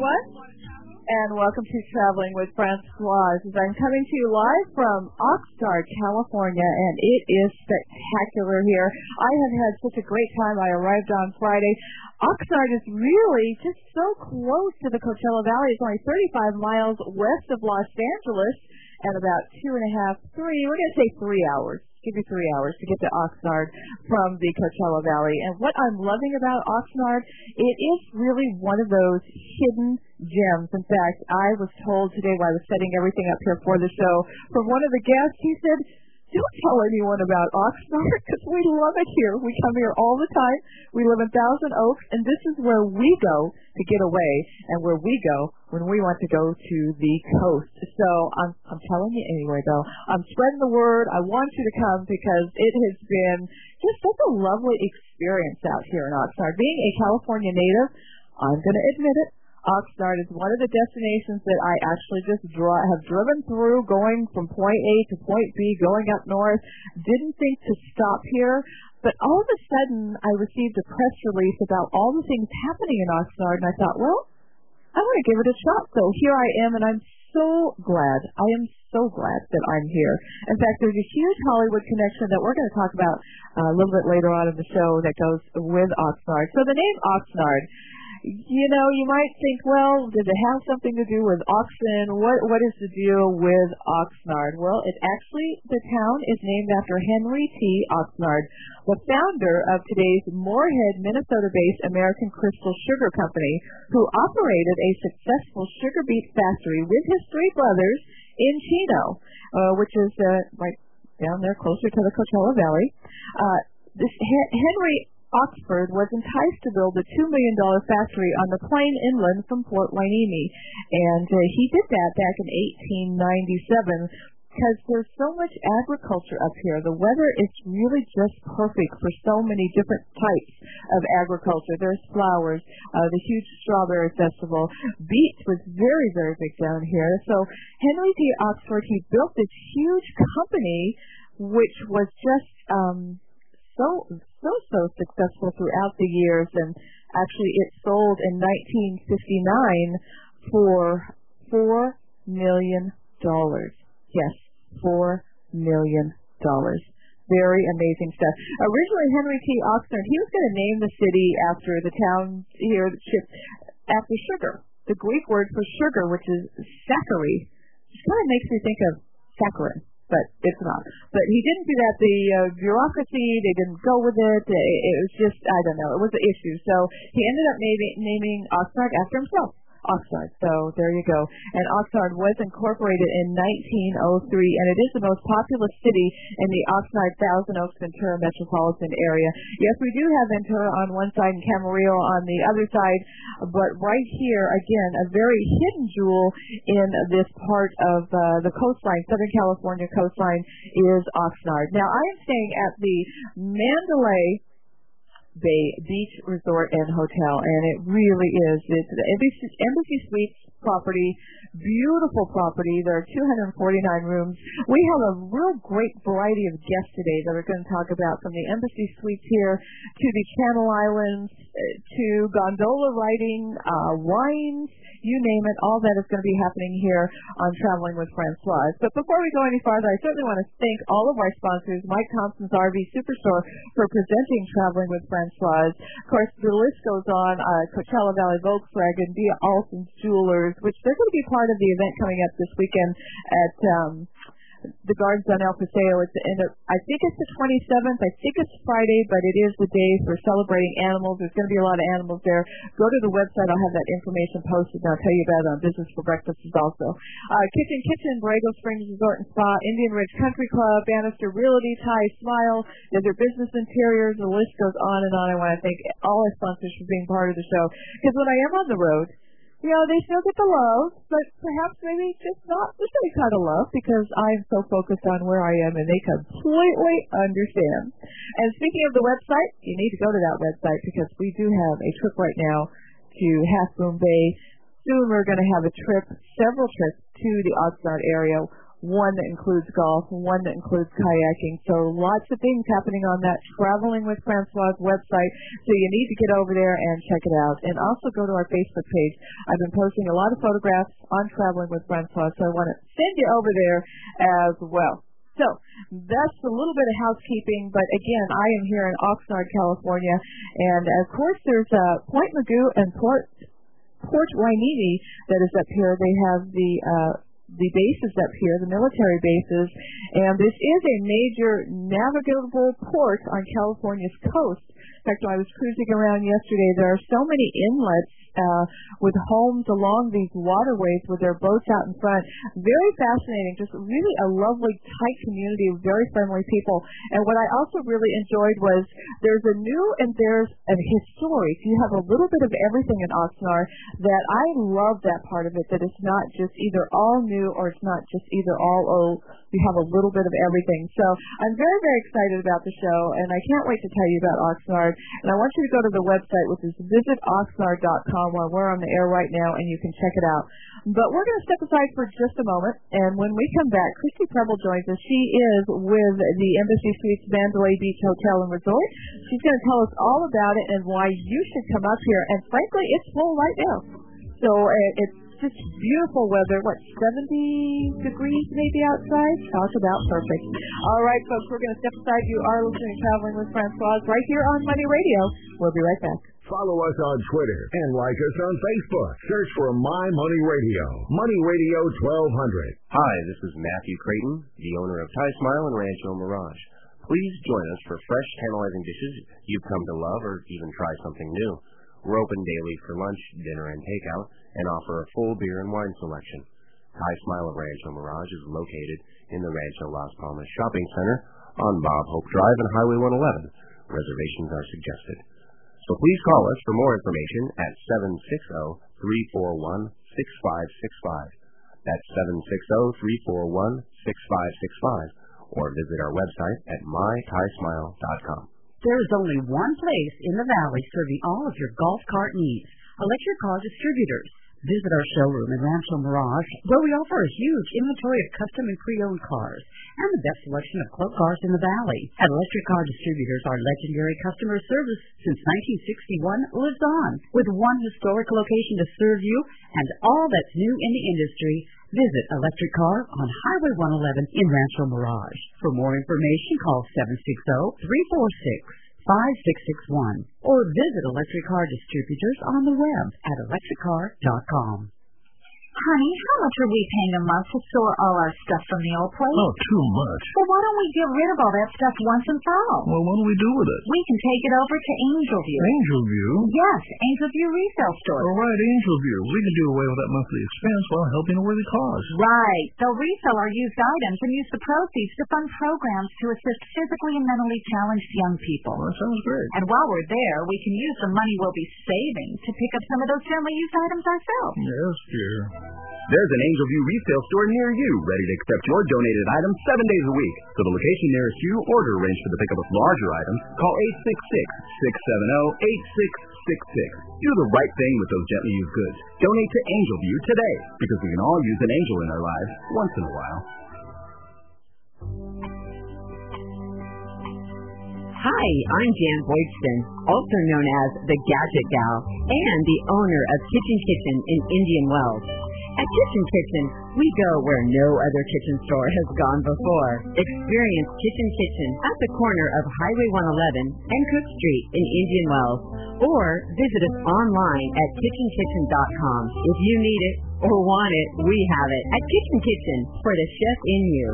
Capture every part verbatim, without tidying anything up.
everyone, and welcome to Traveling with Francoise. I'm coming to you live from Oxnard, California, and it is spectacular here. I have had such a great time. I arrived on Friday. Oxnard is really just so close to the Coachella Valley. It's only thirty-five miles west of Los Angeles and about two and a half, three, we're going to say three hours. Give you three hours to get to Oxnard from the Coachella Valley. And what I'm loving about Oxnard, it is really one of those hidden gems. In fact, I was told today while I was setting everything up here for the show from one of the guests, he said, don't tell anyone about Oxnard because we love it here. We come here all the time. We live in Thousand Oaks, and this is where we go to get away and where we go when we want to go to the coast. So I'm, I'm telling you anyway, though. I'm spreading the word. I want you to come because it has been just such a lovely experience out here in Oxnard. Being a California native, I'm going to admit it. Oxnard is one of the destinations that I actually just draw, have driven through, going from point A to point B, going up north. Didn't think to stop here, but all of a sudden I received a press release about all the things happening in Oxnard, and I thought, well, I want to give it a shot. So here I am, and I'm so glad. I am so glad that I'm here. In fact, there's a huge Hollywood connection that we're going to talk about uh, a little bit later on in the show that goes with Oxnard. So the name Oxnard, you know, you might think, well, does it have something to do with oxen? What What is the deal with Oxnard? Well, it actually, the town is named after Henry T. Oxnard, the founder of today's Moorhead, Minnesota-based American Crystal Sugar Company, who operated a successful sugar beet factory with his three brothers in Chino, uh, which is uh, right down there closer to the Coachella Valley. Uh, this H- Henry Oxford was enticed to build a two million dollars factory on the plain inland from Port Hueneme, and uh, he did that back in eighteen ninety-seven because there's so much agriculture up here. The weather is really just perfect for so many different types of agriculture. There's flowers, uh, the huge strawberry festival. Beets was very, very big down here. So Henry T. Oxford, he built this huge company which was just um, so so so successful throughout the years, and actually it sold in nineteen fifty-nine for four million dollars. Yes, four million dollars. Very amazing stuff. Originally, Henry T. Oxnard, he was going to name the city after the town here, after sugar. The Greek word for sugar, which is saccharine, which kind of makes me think of saccharin. But it's not. But he didn't do that. The uh, bureaucracy, they didn't go with it. it. It was just, I don't know, it was an issue. So he ended up naming, naming Oxnard after himself. Oxnard. So there you go. And Oxnard was incorporated in nineteen oh three, and it is the most populous city in the Oxnard, Thousand Oaks, Ventura metropolitan area. Yes, we do have Ventura on one side and Camarillo on the other side, but right here, again, a very hidden jewel in this part of uh, the coastline, Southern California coastline, is Oxnard. Now, I am staying at the Mandalay Bay Beach Resort and Hotel, and it really is. It's the Embassy, Embassy Suites property, beautiful property. There are two hundred forty-nine rooms. We have a real great variety of guests today that we're going to talk about, from the Embassy Suites here to the Channel Islands to gondola riding, uh, wines, you name it. All that is going to be happening here on Traveling with Francoise. But before we go any farther, I certainly want to thank all of our sponsors, Mike Thompson's R V Superstore, for presenting Traveling with Francoise. Of course, the list goes on. Uh, Coachella Valley Volkswagen, Via Alston's Jewelers, which they're going to be part of the event coming up this weekend at um, the Gardens on El Paseo. It's the end of, I think it's the twenty-seventh. I think it's Friday, but it is the day for celebrating animals. There's going to be a lot of animals there. Go to the website. I'll have that information posted, and I'll tell you about it on Business for Breakfast also. Uh, Kitchen Kitchen, Borrego Springs Resort and Spa, Indian Ridge Country Club, Bannister Realty, Thai Smile, Desert Business Interiors. The list goes on and on. I want to thank all our sponsors for being part of the show, because when I am on the road, you know, they still get the love, but perhaps maybe just not the same kind of love, because I'm so focused on where I am, and they completely understand. And speaking of the website, you need to go to that website, because we do have a trip right now to Half Moon Bay. Soon we're going to have a trip, several trips to the Oxnard area. one that includes golf, one that includes kayaking. So lots of things happening on that Traveling with Francois website. So you need to get over there and check it out. And also go to our Facebook page. I've been posting a lot of photographs on Traveling with Francois, so I want to send you over there as well. So that's a little bit of housekeeping, but again, I am here in Oxnard, California, and of course there's uh, Point Mugu and Port Port Hueneme that is up here. They have the uh, the bases up here, the military bases, and this is a major navigable port on California's coast. In fact, when I was cruising around yesterday, there are so many inlets uh, with homes along these waterways with their boats out in front. Very fascinating, just really a lovely, tight community of very friendly people. And what I also really enjoyed was there's a new and there's a historic. You have a little bit of everything in Oxnard that I love that part of it, that it's not just either all new or it's not just either all old. You have a little bit of everything. So I'm very, very excited about the show, and I can't wait to tell you about Oxnard. And I want you to go to the website, which is visit oxnard dot com, while we're on the air right now, and you can check it out. But we're going to step aside for just a moment, and when we come back, Christy Preble joins us. She is with the Embassy Suites Mandalay Beach Hotel and Resort. She's going to tell us all about it and why you should come up here. And frankly, it's full right now. So uh, it's just beautiful weather. What, seventy degrees maybe outside? Talk about perfect. All right, folks, we're going to step aside. You are listening to Traveling with Francois right here on Money Radio. We'll be right back. Follow us on Twitter and like us on Facebook. Search for My Money Radio. Money Radio twelve hundred. Hi, this is Matthew Creighton, the owner of Thai Smile and Rancho Mirage. Please join us for fresh, tantalizing dishes you've come to love or even try something new. We're open daily for lunch, dinner, and takeout, and offer a full beer and wine selection. Thai Smile at Rancho Mirage is located in the Rancho Las Palmas Shopping Center on Bob Hope Drive and Highway one eleven. Reservations are suggested. So please call us for more information at seven six zero, three four one, six five six five. That's seven six zero, three four one, six five six five. Or visit our website at my thai smile dot com. There is only one place in the valley serving all of your golf cart needs. Electric Car Distributors. Visit our showroom in Rancho Mirage, where we offer a huge inventory of custom and pre-owned cars and the best selection of club cars in the valley. At Electric Car Distributors, our legendary customer service since nineteen sixty-one lives on. With one historic location to serve you and all that's new in the industry, visit Electric Car on Highway one eleven in Rancho Mirage. For more information, call seven six zero, three four six, five six six one or visit Electric Car Distributors on the web at electric car dot com. Honey, how much are we paying a month to store all our stuff from the old place? Oh, too much. Well, why don't we get rid of all that stuff once and for all? Well, what do we do with it? We can take it over to Angel View. Angel View? Yes, Angel View Resale Store. All right, Angel View. We can do away with that monthly expense while helping a worthy cause. Right. They'll resell our used items and use the proceeds to fund programs to assist physically and mentally challenged young people. Well, that sounds great. And while we're there, we can use the money we'll be saving to pick up some of those gently used items ourselves. Yes, dear. There's an Angel View resale store near you, ready to accept your donated items seven days a week. For the location nearest you, or to arrange for the pickup of larger items, call eight six six, six seven zero, eight six six six. Do the right thing with those gently used goods. Donate to Angel View today, because we can all use an angel in our lives once in a while. Hi, I'm Jan Boydston, also known as the Gadget Gal, and the owner of Kitchen Kitchen in Indian Wells. At Kitchen Kitchen, we go where no other kitchen store has gone before. Experience Kitchen Kitchen at the corner of Highway one eleven and Cook Street in Indian Wells, or visit us online at kitchen kitchen dot com. If you need it or want it, we have it at Kitchen Kitchen for the chef in you.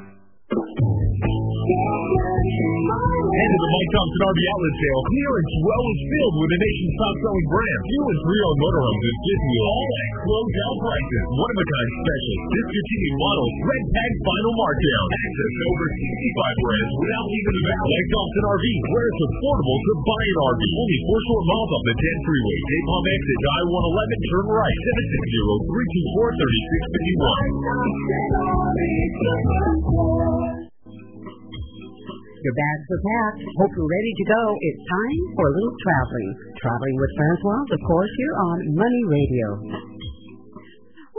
Head to the Mike Thompson R V outlet sale. Clearance well is filled with the nation's top-selling brands. New and pre-owned motorhomes is giving you all at close-down prices. One-of-a-kind specials. Discontinued models. Red tag final markdown. Access to over sixty-five brands without leaving the valley. Mike Thompson R V, where it's affordable to buy an R V. Only four short miles off the ten freeway. Dave Palm exit I one eleven. Turn right. seven six zero, three two four, three six five one. Your bags are packed. Hope you're ready to go. It's time for a little traveling. Traveling with Francois, of course, here on Money Radio.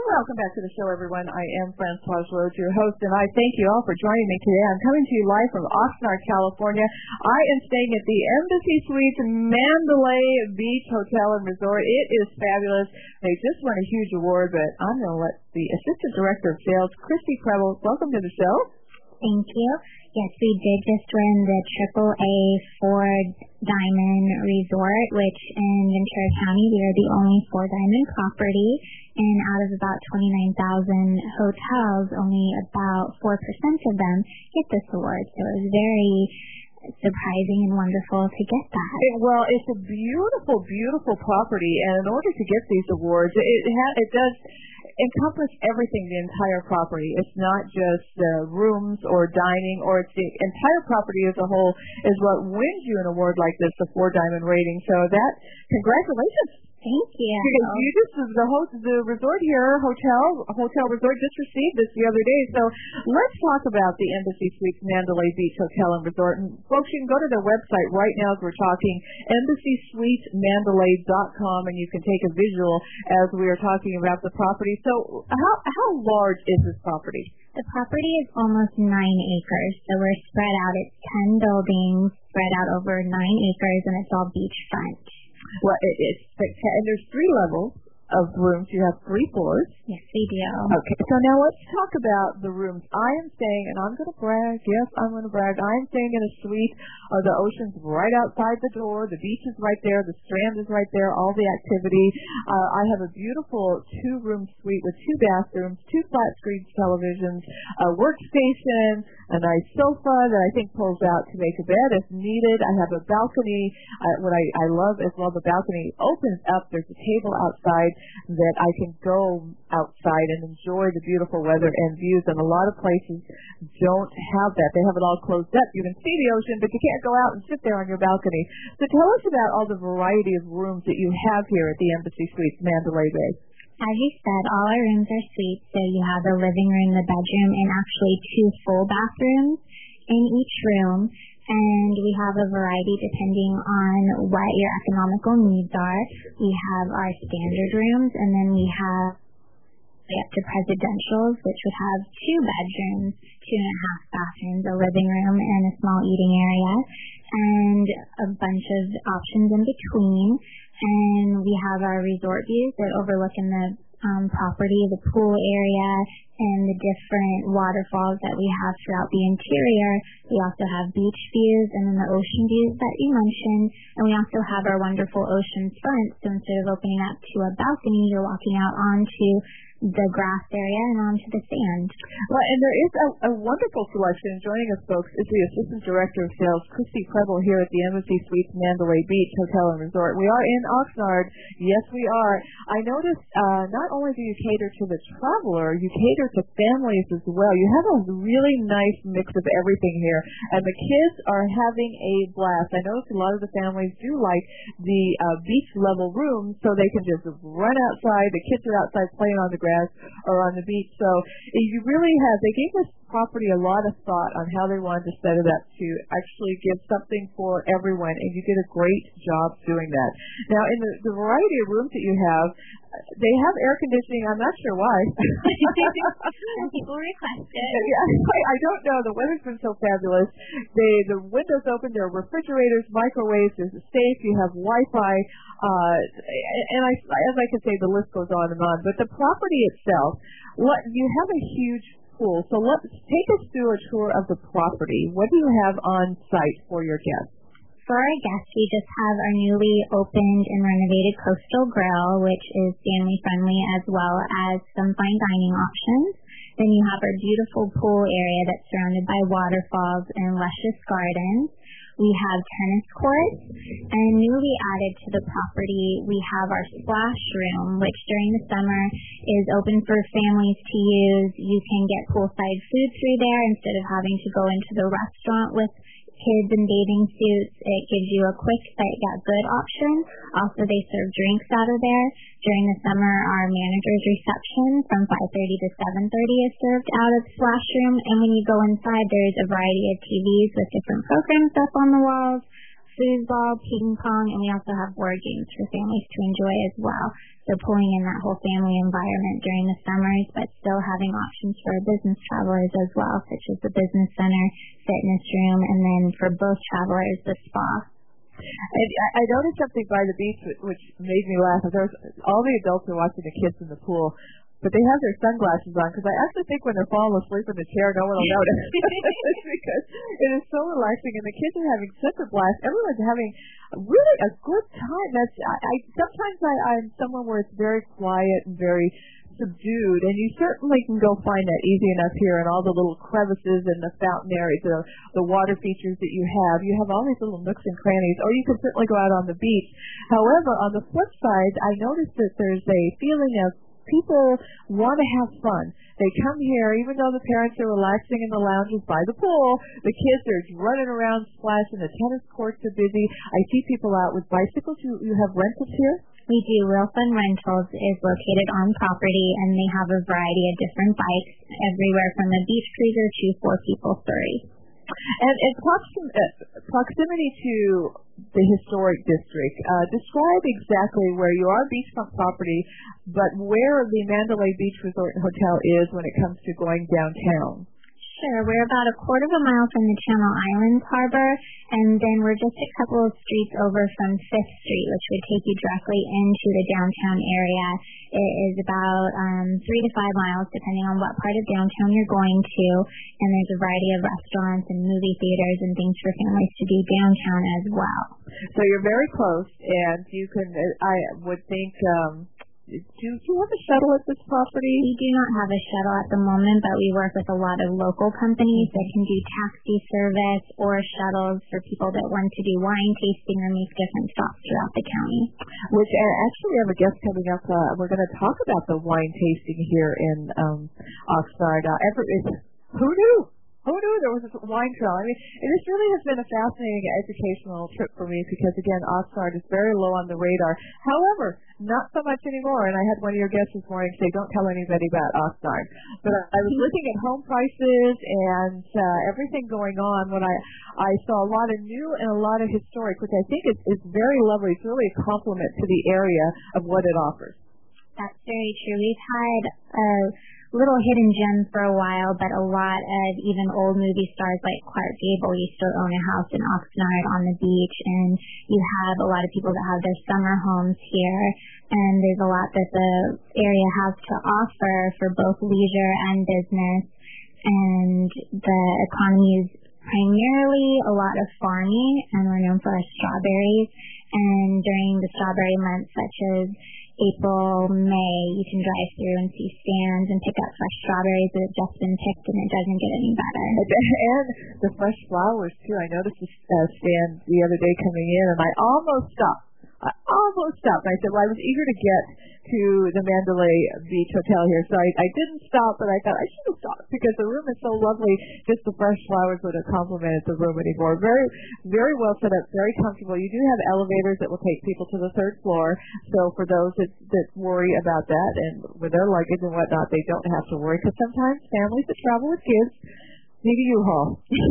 Welcome back to the show, everyone. I am Francoise Rhodes, your host, and I thank you all for joining me today. I'm coming to you live from Oxnard, California. I am staying at the Embassy Suites Mandalay Beach Hotel and Resort. It is fabulous. They just won a huge award, but I'm going to let the Assistant Director of Sales, Christy Preble, welcome to the show. Thank you. Yes, we did just win the triple A four Diamond Resort, which in Ventura County, we are the only four Diamond property. And out of about twenty-nine thousand hotels, only about four percent of them get this award. So it was very surprising and wonderful to get that. It, well, it's a beautiful, beautiful property. And in order to get these awards, it, ha- it does encompass everything, the entire property. It's not just uh, rooms or dining, or it's the entire property as a whole is what wins you an award like this, a four diamond rating. So that, congratulations. Thank you. Because you just, the host, the resort here, hotel, hotel resort just received this the other day. So let's talk about the Embassy Suites Mandalay Beach Hotel and Resort. And folks, you can go to their website right now as we're talking, embassy suites mandalay dot com, and you can take a visual as we are talking about the property. So how how large is this property? The property is almost nine acres. So we're spread out. It's ten buildings spread out over nine acres, and it's all beachfront. Well, it, it's spectacular. And there's three levels of rooms. You have three floors. Yes, we do. Okay, so now let's talk about the rooms. I am staying, and I'm going to brag. Yes, I'm going to brag. I am staying in a suite. Uh, the ocean's right outside the door. The beach is right there. The strand is right there. All the activity. Uh, I have a beautiful two-room suite with two bathrooms, two flat-screen televisions, a workstation, a nice sofa that I think pulls out to make a bed if needed. I have a balcony. Uh, what I, I love as well, the balcony opens up. There's a table outside that I can go outside and enjoy the beautiful weather and views. And a lot of places don't have that. They have it all closed up. You can see the ocean, but you can't go out and sit there on your balcony. So tell us about all the variety of rooms that you have here at the Embassy Suites Mandalay Bay. As you said, all our rooms are suites. So you have the living room, the bedroom, and actually two full bathrooms in each room. And we have a variety depending on what your economical needs are. We have our standard rooms, and then we have up to presidentials, which would have two bedrooms, two and a half bathrooms, a living room, and a small eating area, and a bunch of options in between. And we have our resort views that overlook in the um, property, the pool area, and the different waterfalls that we have throughout the interior. We also have beach views and then the ocean views that you mentioned. And we also have our wonderful ocean front. So instead of opening up to a balcony, you're walking out onto the grass area and onto the sand. Well, and there is a, a wonderful selection. Joining us, folks, is the Assistant Director of Sales, Christy Preble, here at the Embassy Suites Mandalay Beach Hotel and Resort. We are in Oxnard. Yes, we are. I noticed uh, not only do you cater to the traveler, you cater to families as well. You have a really nice mix of everything here, and the kids are having a blast. I noticed a lot of the families do like the uh, beach-level rooms, so they can just run outside. The kids are outside playing on the ground or on the beach. So you really have, they gave this property a lot of thought on how they wanted to set it up to actually give something for everyone, and you did a great job doing that. Now, in the, the variety of rooms that you have, they have air conditioning. I'm not sure why. People request it. Yeah, I, I don't know. The weather's been so fabulous. They, the windows open. There are refrigerators, microwaves. There's a safe. You have Wi-Fi. Uh, and I, as I can say, the list goes on and on. But the property itself, what, you have a huge pool. So let's take us through a tour of the property. What do you have on site for your guests? For our guests, we just have our newly opened and renovated Coastal Grill, which is family friendly, as well as some fine dining options. Then you have our beautiful pool area that's surrounded by waterfalls and luscious gardens. We have tennis courts, and newly added to the property, we have our splash room, which during the summer is open for families to use. You can get poolside food through there instead of having to go into the restaurant with kids in bathing suits. It gives you a quick sight got good option. Also, they serve drinks out of there. During the summer, our manager's reception from five thirty to seven thirty is served out of the splash room. And when you go inside, there's a variety of T Vs with different programs up on the walls, foosball, ping pong, and we also have board games for families to enjoy as well. So pulling in that whole family environment during the summers, but still having options for business travelers as well, such as the business center, fitness room, and then for both travelers, the spa. And I noticed something by the beach which made me laugh. There was, all the adults are watching the kids in the pool, but they have their sunglasses on, because I actually think when they're falling asleep in the chair, no one will notice. Because it is so relaxing, and the kids are having such a blast. Everyone's having really a good time. That's I, I sometimes I, I'm someone where it's very quiet and very subdued, and you certainly can go find that easy enough here in all the little crevices and the fountain areas, the, the water features that you have. You have all these little nooks and crannies, or you can certainly go out on the beach. However, on the flip side, I noticed that there's a feeling of people want to have fun. They come here, even though the parents are relaxing in the lounges by the pool, the kids are running around splashing, the tennis courts are busy. I see people out with bicycles. You, you have rentals here? We do. Real Fun Rentals is located on property, and they have a variety of different bikes, everywhere from a beach cruiser to four-people stories. And, and proxim- uh, proximity to the historic district, uh, describe exactly where you are beachfront property, but where the Mandalay Beach Resort and Hotel is when it comes to going downtown. Sure. We're about a quarter of a mile from the Channel Islands Harbor, and then we're just a couple of streets over from Fifth Street, which would take you directly into the downtown area. It is about um, three to five miles, depending on what part of downtown you're going to, and there's a variety of restaurants and movie theaters and things for families to do downtown as well. So you're very close, and you can, I would think, um, Do, do you have a shuttle at this property? We do not have a shuttle at the moment, but we work with a lot of local companies that can do taxi service or shuttles for people that want to do wine tasting or make different stops throughout the county. Which, uh, actually, we have a guest coming up. Uh, we're going to talk about the wine tasting here in um, Oxnard. Uh, ever, who knew? Who knew there was a wine trail? I mean, this really has been a fascinating educational trip for me because, again, Oxnard is very low on the radar. However, not so much anymore. And I had one of your guests this morning say, don't tell anybody about Oxnard. But I was looking at home prices and uh, everything going on when I, I saw a lot of new and a lot of historic, which I think is, is very lovely. It's really a compliment to the area of what it offers. That's very true. We've had a little hidden gems for a while, but a lot of even old movie stars like Clark Gable used to own a house in Oxnard on the beach, and you have a lot of people that have their summer homes here, and there's a lot that the area has to offer for both leisure and business, and the economy is primarily a lot of farming, and we're known for our strawberries, and during the strawberry months such as April, May, you can drive through and see stands and pick up fresh strawberries that have just been picked, and it doesn't get any better. And the fresh flowers, too. I noticed a uh, stand the other day coming in, and I almost stopped. I almost stopped. I said, well, I was eager to get to the Mandalay Beach Hotel here, so I, I didn't stop, but I thought I should have stopped because the room is so lovely. Just the fresh flowers would have complemented the room anymore. Very, very well set up, very comfortable. You do have elevators that will take people to the third floor, so for those that, that worry about that and with their luggage and whatnot, they don't have to worry, because sometimes families that travel with kids need a U-Haul.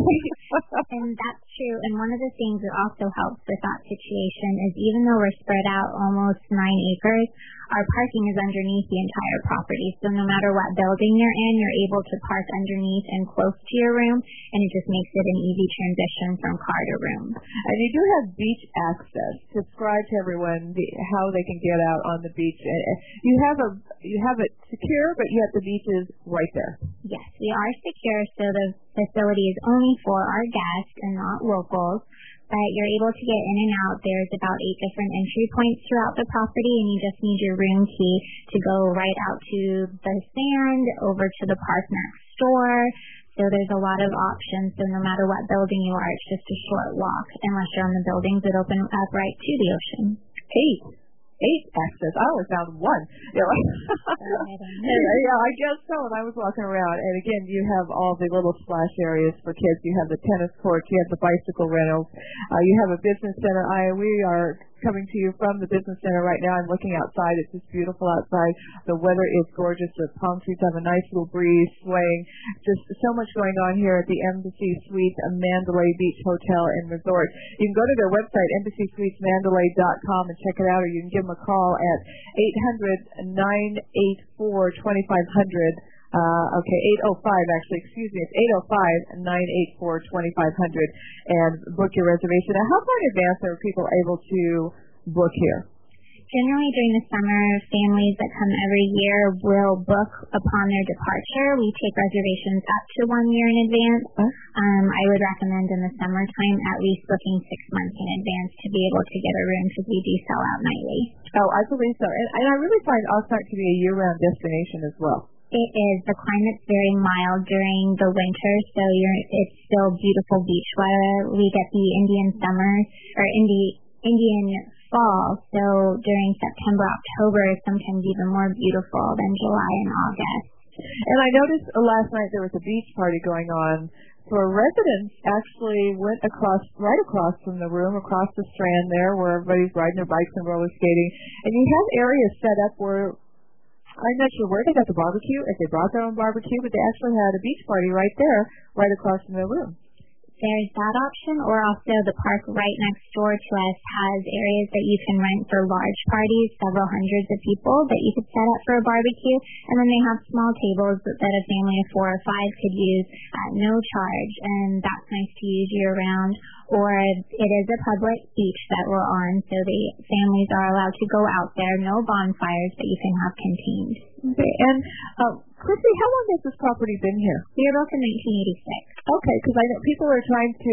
And that's true. And one of the things that also helps with that situation is even though we're spread out almost nine acres, our parking is underneath the entire property. So no matter what building you're in, you're able to park underneath and close to your room, and it just makes it an easy transition from car to room. And you do have beach access. Describe to everyone the, how they can get out on the beach. You have a you have it secure, but yet the beach is right there. Yes, we are secure, so the facility is only for our guests and not locals. But you're able to get in and out. There's about eight different entry points throughout the property, and you just need your room key to go right out to the sand, over to the park next door. So there's a lot of options. So no matter what building you are, it's just a short walk, unless you're on the buildings that open up right to the ocean. Eight. Eight access. I only found one. You know? Yeah, I guess so. And I was walking around, and again, you have all the little splash areas for kids. You have the tennis courts. You have the bicycle rentals. Uh, you have a business center. I we are coming to you from the Business Center right now. I'm looking outside. It's just beautiful outside. The weather is gorgeous. The palm trees have a nice little breeze swaying. Just so much going on here at the Embassy Suites Mandalay Beach Hotel and Resort. You can go to their website, embassy suites mandalay dot com, and check it out, or you can give them a call at eight hundred, nine eight four, two five zero zero. Uh, okay, eight oh five, actually, excuse me, it's eight oh five, nine eight four, two five zero zero, and book your reservation. Now, how far in advance are people able to book here? Generally, during the summer, families that come every year will book upon their departure. We take reservations up to one year in advance. Um, I would recommend in the summertime at least booking six months in advance to be able to get a room, because we do sell out nightly. Oh, I believe so. And, and I really find Oxnard to be a year-round destination as well. It is. The climate's very mild during the winter, so you're, it's still beautiful beach weather. We get the Indian summer, or Indi, Indian fall, so during September, October is sometimes even more beautiful than July and August. And I noticed last night there was a beach party going on. For residents actually went across, right across from the room, across the Strand there, where everybody's riding their bikes and roller skating. And you have areas set up where, I'm not sure where they got the barbecue, if they brought their own barbecue, but they actually had a beach party right there, right across from their room. There's that option, or also the park right next door to us has areas that you can rent for large parties, several hundreds of people, that you could set up for a barbecue, and then they have small tables that a family of four or five could use at no charge, and that's nice to use year-round. Or it is a public beach that we're on, so the families are allowed to go out there, no bonfires, but you can have contained. Okay, and uh, Chrissy, how long has this property been here? We were built in nineteen eighty-six. Okay, because I know people are trying to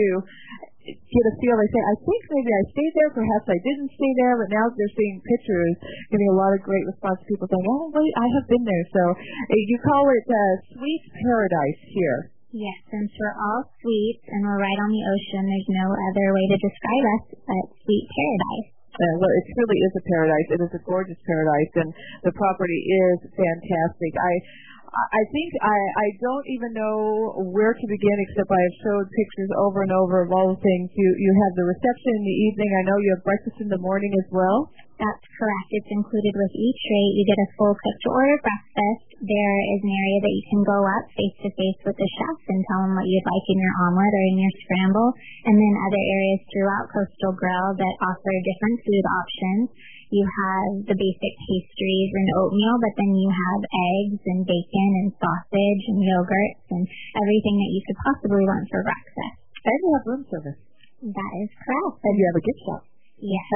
get a feel. They say, I think maybe I stayed there, perhaps I didn't stay there, but now they're seeing pictures, getting a lot of great response. People saying, oh, wait, I have been there. So uh, you call it uh, Sweet Paradise here. Yes, since we're all suites and we're right on the ocean, there's no other way to describe us but Sweet Paradise. Uh, well, it truly is a paradise. It is a gorgeous paradise, and the property is fantastic. I I think I, I don't even know where to begin, except I have showed pictures over and over of all the things. You you have the reception in the evening. I know you have breakfast in the morning as well. That's correct. It's included with each rate. You get a full cooked-to-order breakfast. There is an area that you can go up face-to-face with the chefs and tell them what you'd like in your omelet or in your scramble. And then other areas throughout Coastal Grill that offer different food options. You have the basic pastries and oatmeal, but then you have eggs and bacon and sausage and yogurts and everything that you could possibly want for breakfast. And you have room service. That is correct. And you have a gift shop. Yes.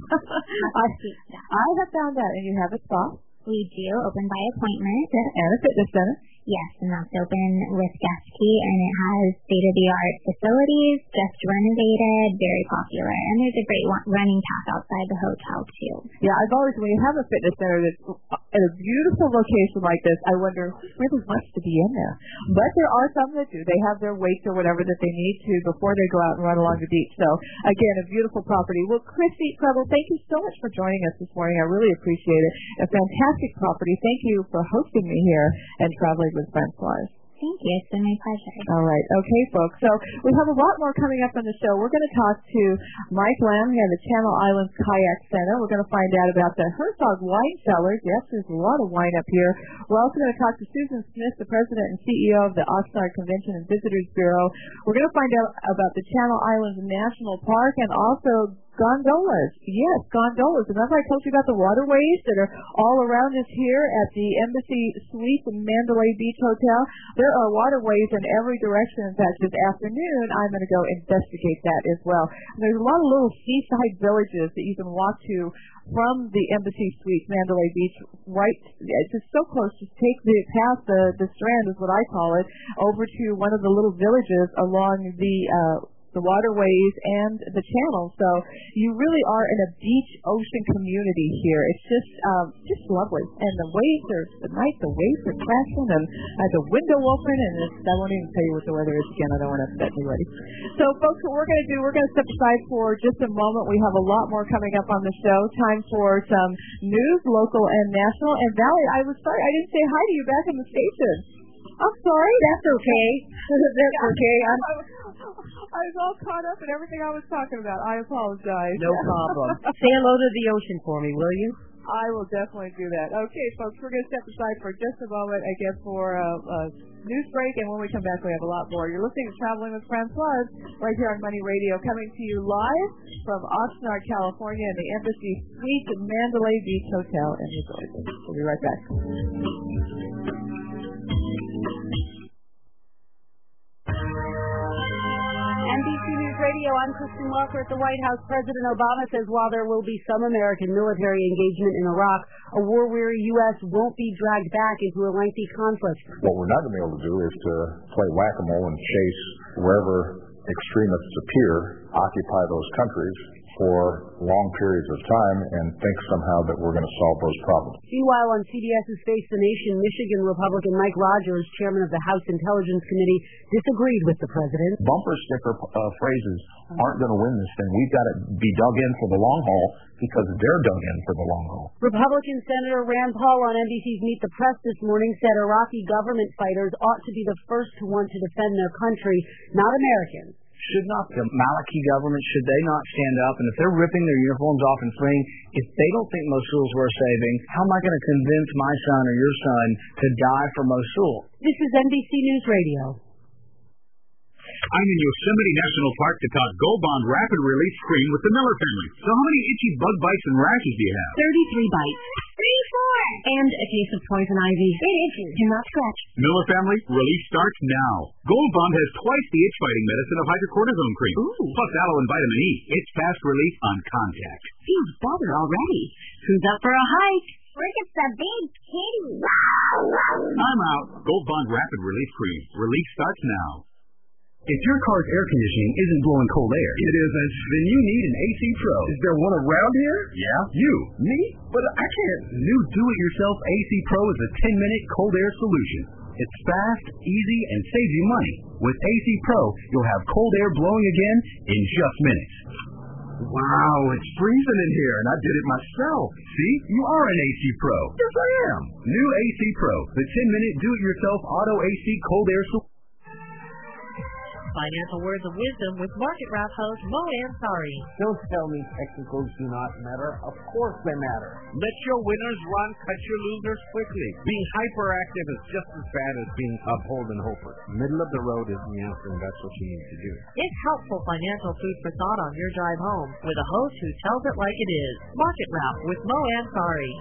I, I have found out, and you have a spa. We do, open by appointment. Yeah, and a fitness center. Yes, and that's open with guest key, and it has state-of-the-art facilities, just renovated, very popular. And there's a great running path outside the hotel, too. Yeah, I've always, when you have a fitness center that's at a beautiful location like this, I wonder who really wants to be in there. But there are some that do. They have their weights or whatever that they need to before they go out and run along the beach. So, again, a beautiful property. Well, Chrissy Preble, thank you so much for joining us this morning. I really appreciate it. A fantastic property. Thank you for hosting me here and traveling with Francoise. Thank you. It's been my pleasure. All right. Okay, folks. So we have a lot more coming up on the show. We're going to talk to Mike Lamb here at the Channel Islands Kayak Center. We're going to find out about the Herzog Wine Cellars. Yes, there's a lot of wine up here. We're also going to talk to Susan Smith, the president and C E O of the Oxnard Convention and Visitors Bureau. We're going to find out about the Channel Islands National Park and also gondolas. Yes, gondolas. Remember I told you about the waterways that are all around us here at the Embassy Suites in Mandalay Beach Hotel? There are waterways in every direction. In fact, this afternoon, I'm going to go investigate that as well. And there's a lot of little seaside villages that you can walk to from the Embassy Suites, Mandalay Beach, right, it's just so close. Just take the past the, the Strand, is what I call it, over to one of the little villages along the uh the waterways and the channel. So you really are in a beach ocean community here. It's just um, just lovely. And the waves are the night the waves are crashing and I have the window open and it's, I won't even tell you what the weather is again. I don't want to upset anybody. So folks, what we're going to do, we're going to step aside for just a moment. We have a lot more coming up on the show. Time for some news, local and national. And Valerie, I was sorry I didn't say hi to you back in the station. I'm sorry. That's okay. That's okay. I'm I was all caught up in everything I was talking about. I apologize. No problem. Say hello to the ocean for me, will you? I will definitely do that. Okay, folks, we're going to step aside for just a moment, again, for a, a news break, and when we come back, we have a lot more. You're listening to Traveling with Francoise right here on Money Radio, coming to you live from Oxnard, California, and the Embassy Suite Mandalay Beach Hotel in Resort. We'll be right back. N B C News Radio, I'm Kristen Welker at the White House. President Obama says while there will be some American military engagement in Iraq, a war-weary U S won't be dragged back into a lengthy conflict. What we're not going to be able to do is to play whack-a-mole and chase wherever extremists appear, occupy those countries for long periods of time and think somehow that we're going to solve those problems. Meanwhile, on CBS's Face the Nation, Michigan Republican Mike Rogers, chairman of the House Intelligence Committee, disagreed with the president. Bumper sticker uh, phrases aren't going to win this thing. We've got to be dug in for the long haul because they're dug in for the long haul. Republican Senator Rand Paul on N B C's Meet the Press this morning said Iraqi government fighters ought to be the first to want to defend their country, not Americans. Should not the Maliki government, should they not stand up? And if they're ripping their uniforms off and fleeing, if they don't think Mosul's worth saving, how am I going to convince my son or your son to die for Mosul? This is N B C News Radio. I'm in Yosemite National Park to talk Gold Bond Rapid Release Cream with the Miller family. So how many itchy bug bites and rashes do you have? thirty-three bites. thirty-four. And a case of poison ivy. It itches. Do not scratch. Miller family, relief starts now. Gold Bond has twice the itch-fighting medicine of hydrocortisone cream. Ooh. Plus aloe and vitamin E. It's fast relief on contact. Feels better already. Who's up for a hike? Look at the big kitty. I'm out. Gold Bond Rapid Relief Cream. Relief starts now. If your car's air conditioning isn't blowing cold air, it isn't, then you need an A C Pro. Is there one around here? Yeah. You? Me? But I can't. New do-it-yourself A C Pro is a ten-minute cold air solution. It's fast, easy, and saves you money. With A C Pro, you'll have cold air blowing again in just minutes. Wow, it's freezing in here, and I did it myself. See? You are an A C Pro. Yes, I am. New A C Pro, the ten-minute do-it-yourself auto A C cold air solution. Financial words of wisdom with Market Wrap host Mo Ansari. Don't tell me technicals do not matter. Of course they matter. Let your winners run, cut your losers quickly. Being hyperactive is just as bad as being a Holden Hoper. Middle of the road is the answer, and that's what you need to do. It's helpful financial food for thought on your drive home with a host who tells it like it is. Market Wrap with Mo Ansari.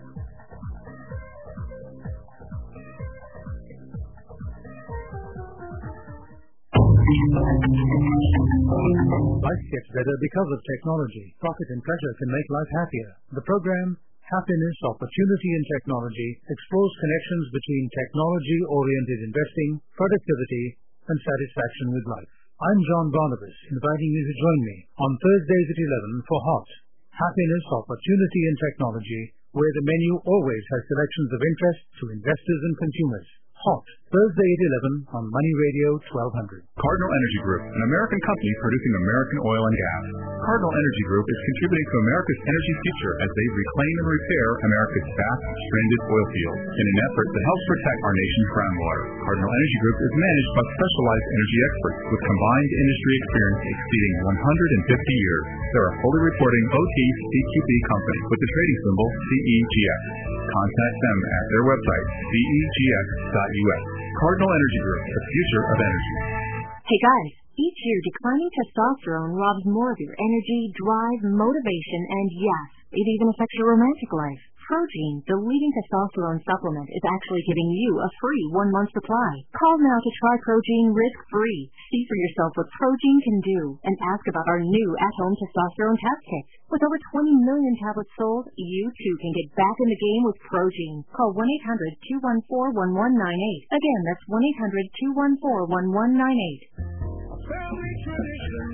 Life gets better because of technology. Profit and pleasure can make life happier. The program, Happiness, Opportunity and Technology, explores connections between technology-oriented investing, productivity, and satisfaction with life. I'm John Barnabas, inviting you to join me on Thursdays at eleven for HOT, Happiness, Opportunity and Technology, where the menu always has selections of interest to investors and consumers. HOT, Thursday at eleven on Money Radio twelve hundred. Cardinal Energy Group, an American company producing American oil and gas. Cardinal Energy Group is contributing to America's energy future as they reclaim and repair America's vast, stranded oil fields in an effort to help protect our nation's groundwater. Cardinal Energy Group is managed by specialized energy experts with combined industry experience exceeding one hundred fifty years. They're a fully reporting O T C Q B company with the trading symbol C E G X. Contact them at their website, C E G X dot U S. Cardinal Energy Group, the future of energy. Hey guys, each year declining testosterone robs more of your energy, drive, motivation, and yes, it even affects your romantic life. Protein, the leading testosterone supplement, is actually giving you a free one-month supply. Call now to try Protein risk-free. See for yourself what Protein can do, and ask about our new at-home testosterone test kit. With over twenty million tablets sold, you too can get back in the game with Protein. Call one eight hundred two one four one one nine eight. Again, that's one eight hundred two one four one one nine eight. Family tradition,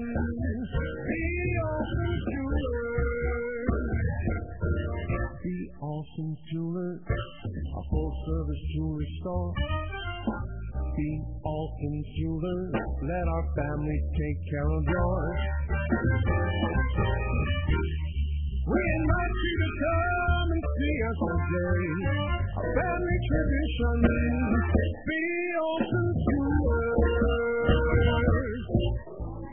The Austin Jeweler, a full-service jewelry store. The Austin Jeweler, let our family take care of yours. We invite you to come and see us today. A family tradition, the Austin Jewelers.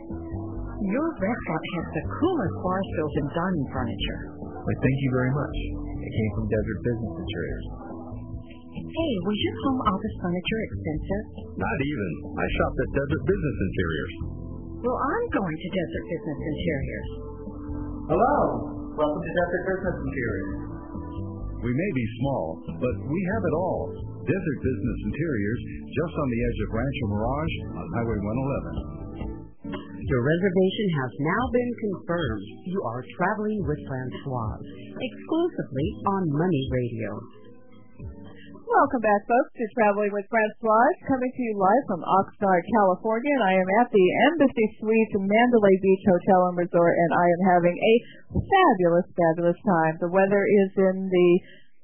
restaurant has the coolest bar stools and dining furniture. Why, thank you very much. It came from Desert Business Interiors. Hey, was your home office furniture expensive? Not even. I shopped at Desert Business Interiors. Well, I'm going to Desert Business Interiors. Hello. Welcome to Desert Business Interiors. We may be small, but we have it all. Desert Business Interiors, just on the edge of Rancho Mirage on Highway one eleven. Your reservation has now been confirmed. You are traveling with Francoise, exclusively on Money Radio. Welcome back, folks, to Traveling with Francoise, coming to you live from Oxnard, California, and I am at the Embassy Suites Mandalay Beach Hotel and Resort, and I am having a fabulous, fabulous time. The weather is in the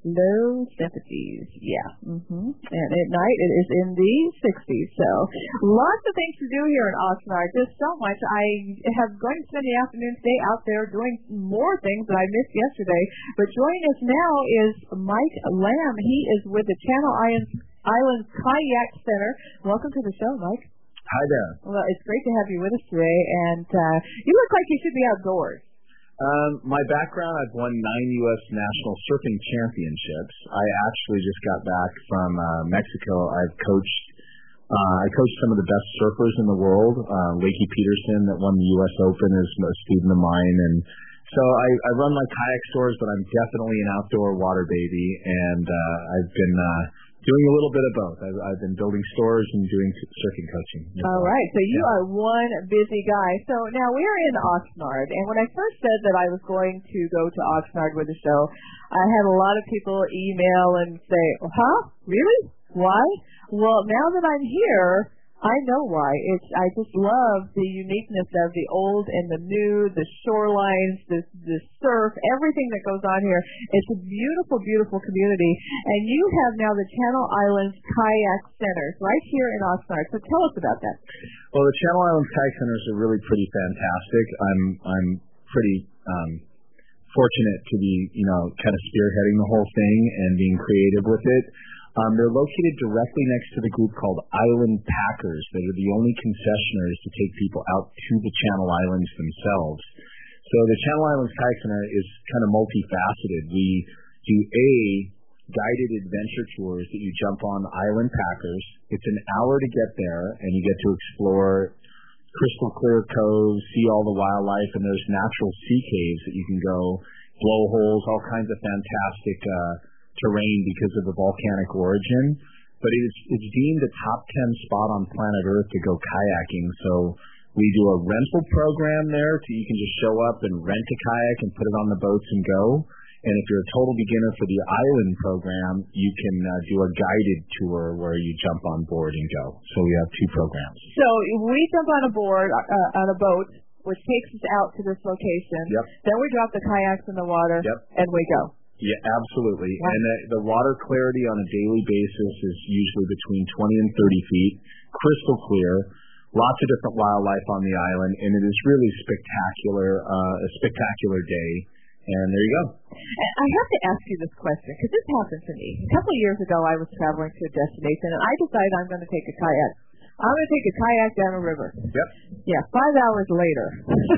low seventies, yeah, mm-hmm. and at night it is in the sixties, so lots of things to do here in Oxnard, just so much. I have going to spend the afternoon today out there doing more things that I missed yesterday, but joining us now is Mike Lamb. He is with the Channel Islands, Islands Kayak Center. Welcome to the show, Mike. Hi there. Well, it's great to have you with us today, and uh, you look like you should be outdoors. Um, my background, I've won nine U S National Surfing Championships. I actually just got back from uh, Mexico. I've coached, uh, I coached some of the best surfers in the world. Uh, Lakey Peterson, that won the U S Open, is a student of mine. And so I, I run my kayak stores, but I'm definitely an outdoor water baby. And uh, I've been uh, doing a little bit of both. I've, I've been building stores and doing surfing coaching. All right, so you yeah. are one busy guy. So now we're in Oxnard, and when I first said that I was going to go to Oxnard with the show, I had a lot of people email and say, huh, really? Why? Well, now that I'm here, I know why. It's I just love the uniqueness of the old and the new, the shorelines, the the surf, everything that goes on here. It's a beautiful, beautiful community. And you have now the Channel Islands Kayak Centers right here in Oxnard. So tell us about that. Well, the Channel Islands Kayak Centers are really pretty fantastic. I'm I'm pretty um, fortunate to be, you know, kind of spearheading the whole thing and being creative with it. Um, they're located directly next to the group called Island Packers. They are the only concessionaires to take people out to the Channel Islands themselves. So the Channel Islands Kayak Center is kind of multifaceted. We do A, guided adventure tours that you jump on Island Packers. It's an hour to get there, and you get to explore crystal clear coves, see all the wildlife, and there's natural sea caves that you can go, blowholes, all kinds of fantastic uh terrain because of the volcanic origin, but it's it's deemed a top ten spot on planet Earth to go kayaking. So we do a rental program there, so you can just show up and rent a kayak and put it on the boats and go. And if you're a total beginner for the island program, you can uh, do a guided tour where you jump on board and go. So we have two programs. So we jump on a board uh, on a boat, which takes us out to this location. Yep. Then we drop the kayaks in the water, yep. and we go. Yeah, absolutely. Wow. And the, the water clarity on a daily basis is usually between twenty and thirty feet, crystal clear, lots of different wildlife on the island, and it is really spectacular, uh, a spectacular day. And there you go. I have to ask you this question, because this happened to me. A couple of years ago, I was traveling to a destination, and I decided I'm going to take a kayak. I'm going to take a kayak down a river. Yep. Yeah, five hours later.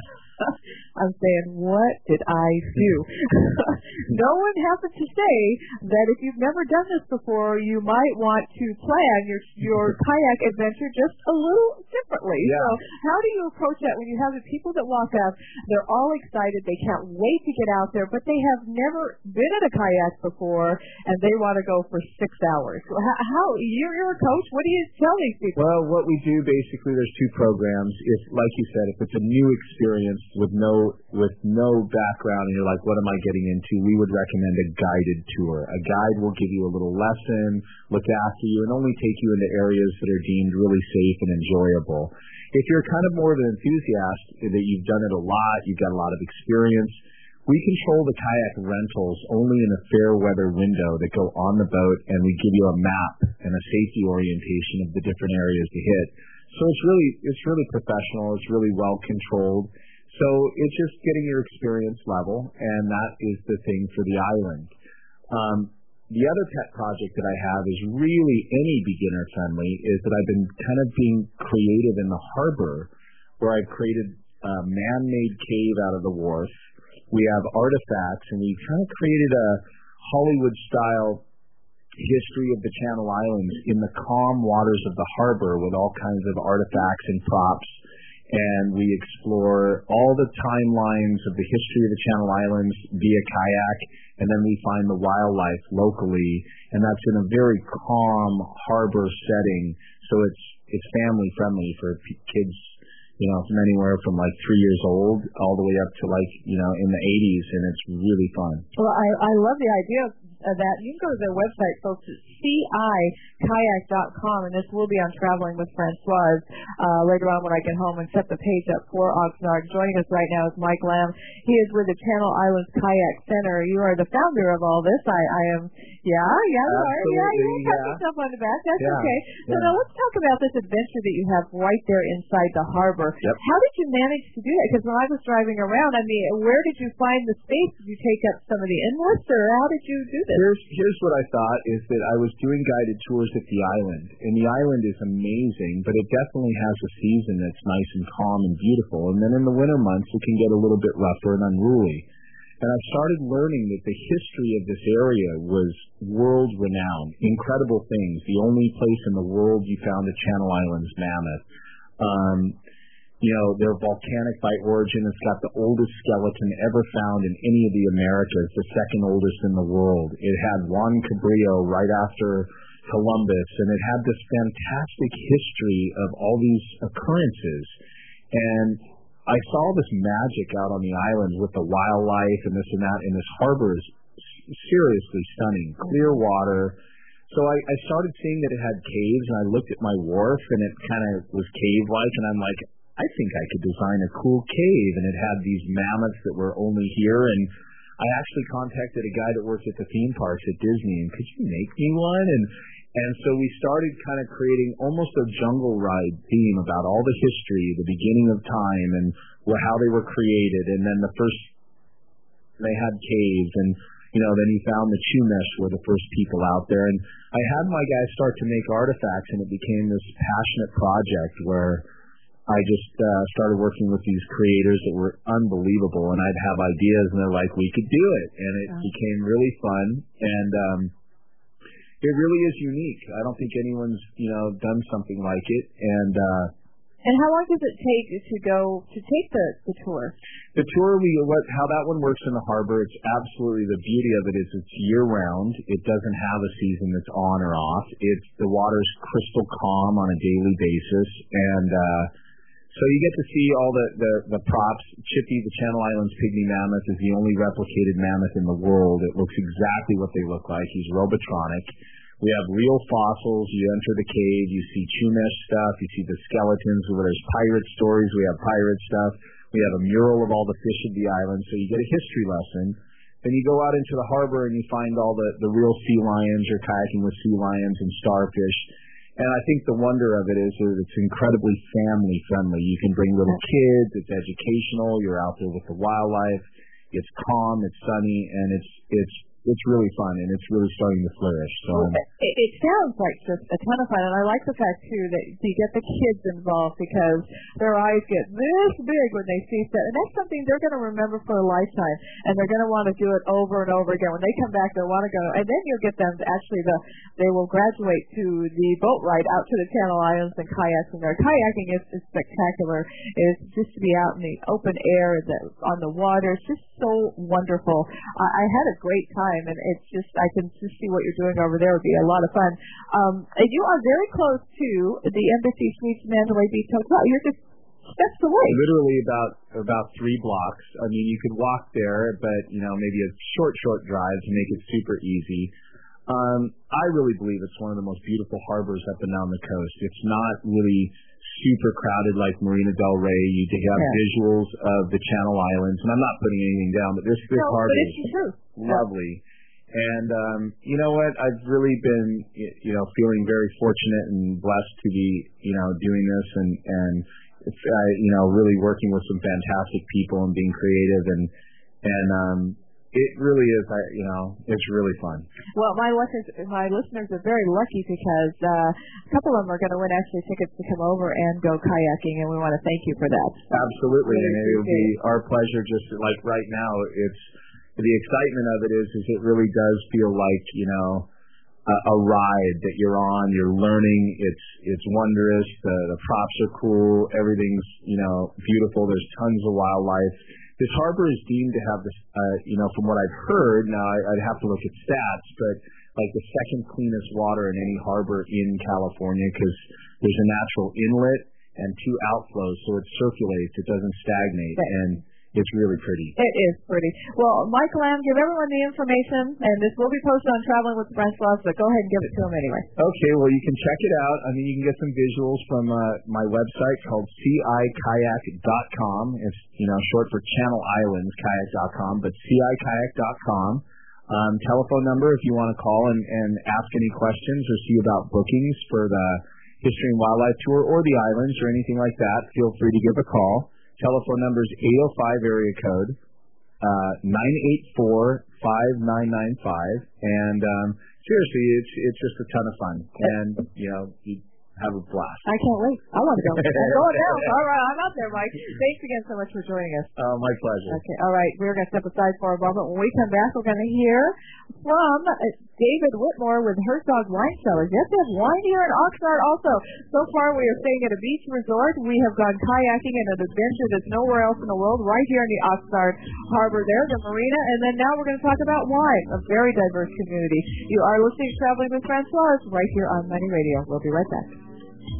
I'm saying, what did I do? No one happened to say that if you've never done this before, you might want to plan your your kayak adventure just a little differently. Yeah. So how do you approach that when you have the people that walk up, they're all excited, they can't wait to get out there, but they have never been in a kayak before, and they want to go for six hours. So how, how you're, you're a coach, what do you tell these people? Well, what we do basically, there's two programs. If, like you said, if it's a new experience with no with no background and you're like, what am I getting into? We would recommend a guided tour. A guide will give you a little lesson, look after you, and only take you into areas that are deemed really safe and enjoyable. If you're kind of more of an enthusiast, that you've done it a lot, you've got a lot of experience, we control the kayak rentals only in a fair weather window that go on the boat, and we give you a map and a safety orientation of the different areas to hit. So it's really it's really professional. It's really well controlled. So it's just getting your experience level, and that is the thing for the island. Um, the other pet project that I have is really any beginner friendly, is that I've been kind of being creative in the harbor, where I've created a man-made cave out of the wharf. We have artifacts, and we kind of created a Hollywood-style history of the Channel Islands in the calm waters of the harbor with all kinds of artifacts and props. And we explore all the timelines of the history of the Channel Islands via kayak, and then we find the wildlife locally, and that's in a very calm harbor setting. So it's it's family friendly for p- kids, you know, from anywhere from like three years old all the way up to like, you know, in the eighties, and it's really fun. Well, I, I love the idea of that. You can go to their website, folks. It's C I kayak dot com, and this will be on Traveling with Francoise uh, later on when I get home and set the page up for Oxnard. Joining us right now is Mike Lamb. He is with the Channel Islands Kayak Center. You are the founder of all this. I, I am, yeah, yeah, you are. Yeah, you will pat yourself on the back. That's yeah. okay. So yeah. now let's talk about this adventure that you have right there inside the harbor. Yep. How did you manage to do that? Because when I was driving around, I mean, where did you find the space? Did you take up some of the inlets, or how did you do this? Here's Here's what I thought is that I was doing guided tours at the island, and the island is amazing, but it definitely has a season that's nice and calm and beautiful, and then in the winter months it can get a little bit rougher and unruly. And I started learning that the history of this area was world-renowned, incredible things. The only place in the world you found a Channel Islands mammoth. Um, You know, they're volcanic by origin. It's got the oldest skeleton ever found in any of the Americas, the second oldest in the world. It had Juan Cabrillo right after Columbus, and it had this fantastic history of all these occurrences. And I saw this magic out on the islands with the wildlife and this and that, and this harbor is seriously stunning, clear water. So I, I started seeing that it had caves, and I looked at my wharf, and it kind of was cave-like, and I'm like, I think I could design a cool cave, and it had these mammoths that were only here, and I actually contacted a guy that works at the theme parks at Disney, and could you make me one? And and so we started kind of creating almost a jungle ride theme about all the history, the beginning of time, and how they were created, and then the first, they had caves, and you know, then you found the Chumash were the first people out there, and I had my guys start to make artifacts, and it became this passionate project where I just uh, started working with these creators that were unbelievable, and I'd have ideas, and they're like, we could do it, and it yeah. became really fun, and um, it really is unique. I don't think anyone's, you know, done something like it, and uh, and how long does it take to go to take the, the tour? The tour, we what how that one works in the harbor, it's absolutely, the beauty of it is it's year-round. It doesn't have a season that's on or off. It's the water's crystal calm on a daily basis, and uh, so you get to see all the, the, the props. Chippy, the Channel Islands pygmy mammoth, is the only replicated mammoth in the world. It looks exactly what they look like. He's robotronic. We have real fossils. You enter the cave, you see Chumash stuff, you see the skeletons, where there's pirate stories, we have pirate stuff. We have a mural of all the fish of the island, so you get a history lesson. Then you go out into the harbor and you find all the, the real sea lions. You're kayaking with sea lions and starfish. And I think the wonder of it is that it's incredibly family-friendly. You can bring little kids. It's educational. You're out there with the wildlife. It's calm. It's sunny, and it's it's it's really fun, and it's really starting to flourish. So well, it, it sounds like just a ton of fun, and I like the fact too that you get the kids involved because their eyes get this big when they see stuff, and that's something they're going to remember for a lifetime, and they're going to want to do it over and over again. When they come back, they'll want to go, and then you'll get them to actually the they will graduate to the boat ride out to the Channel Islands and kayaking there. Kayaking is, is spectacular. It's just to be out in the open air, the, on the water. It's just so wonderful. I, I had a great time, and it's just I can just see what you're doing over there would be a lot of fun. Um, and you are very close to the Embassy Suites Mandalay Beach Hotel. You're just steps away. Literally about about three blocks. I mean, you could walk there, but you know, maybe a short, short drive to make it super easy. Um, I really believe it's one of the most beautiful harbors up and down the coast. It's not really super crowded like Marina del Rey. You have yeah. visuals of the Channel Islands, and I'm not putting anything down, but this this no, harbor is lovely. And um, you know what? I've really been, you know, feeling very fortunate and blessed to be, you know, doing this and and it's, uh, you know, really working with some fantastic people and being creative and and um, it really is. I, you know, it's really fun. Well, my listeners, my listeners are very lucky because uh, a couple of them are going to win actually tickets to come over and go kayaking, and we want to thank you for that. Absolutely, really and it will be our pleasure. Just like right now, it's the excitement of it is, is it really does feel like you know a, a ride that you're on. You're learning. It's it's wondrous. The the props are cool. Everything's you know beautiful. There's tons of wildlife. This harbor is deemed to have this, uh, you know, from what I've heard, now I, I'd have to look at stats, but like the second cleanest water in any harbor in California because there's a natural inlet and two outflows, so it circulates, it doesn't stagnate, and it's really pretty. It is pretty. Well, Mike Lamb, give everyone the information, and this will be posted on Traveling with Francois, but go ahead and give it to them anyway. Okay, well, you can check it out. I mean, you can get some visuals from uh, my website called C I kayak dot com. It's, you know, short for Channel Islands kayak dot com, but C I kayak dot com. Um, telephone number if you want to call and, and ask any questions or see about bookings for the History and Wildlife Tour or the islands or anything like that, feel free to give a call. Telephone number is eight oh five area code, uh, nine eight four, five nine nine five. And um, seriously, it's it's just a ton of fun. And, you know, you have a blast. I can't wait. I want to go. I'm going now. All right, I'm out there, Mike. Thanks again so much for joining us. Uh, my pleasure. Okay, all right. We're going to step aside for a moment. When we come back, we're going to hear from uh, David Whitmore with Herzog Wine Cellars. Yes, we have wine here in Oxnard also. So far, we are staying at a beach resort. We have gone kayaking in an adventure that's nowhere else in the world, right here in the Oxnard Harbor there, the marina. And then now we're going to talk about wine, a very diverse community. You are listening to Traveling with Francois right here on Money Radio. We'll be right back.